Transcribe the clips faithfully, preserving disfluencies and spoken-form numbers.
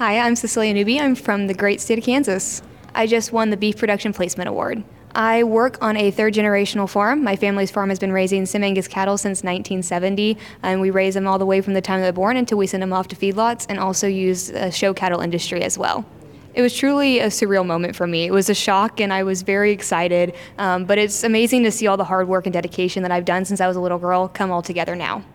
Hi, I'm Cecilia Newby. I'm from the great state of Kansas. I just won the Beef Production Placement Award. I work on a third generational farm. My family's farm has been raising Sim Angus cattle since nineteen seventy, and we raise them all the way from the time they're born until we send them off to feedlots, and also use a show cattle industry as well. It was truly a surreal moment for me. It was a shock, and I was very excited, um, but it's amazing to see all the hard work and dedication that I've done since I was a little girl come all together now.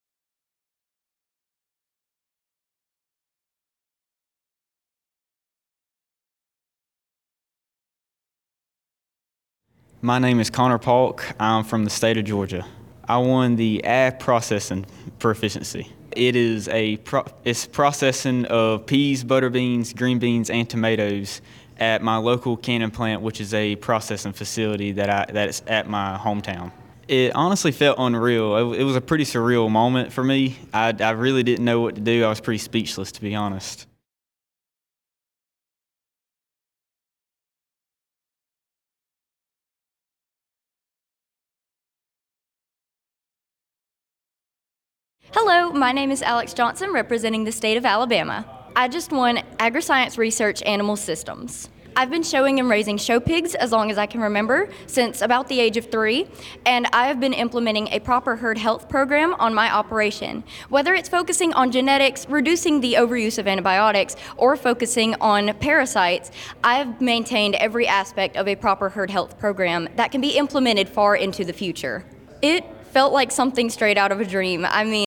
My name is Connor Polk. I'm from the state of Georgia. I won the ag processing proficiency. It is a pro- it's processing of peas, butter beans, green beans, and tomatoes at my local canning plant, which is a processing facility that I that is at my hometown. It honestly felt unreal. It, it was a pretty surreal moment for me. I, I really didn't know what to do. I was pretty speechless, to be honest. Hello, my name is Alex Johnson, representing the state of Alabama. I just won Agriscience Research Animal Systems. I've been showing and raising show pigs as long as I can remember, since about the age of three, and I have been implementing a proper herd health program on my operation. Whether it's focusing on genetics, reducing the overuse of antibiotics, or focusing on parasites, I've maintained every aspect of a proper herd health program that can be implemented far into the future. It felt like something straight out of a dream. I mean,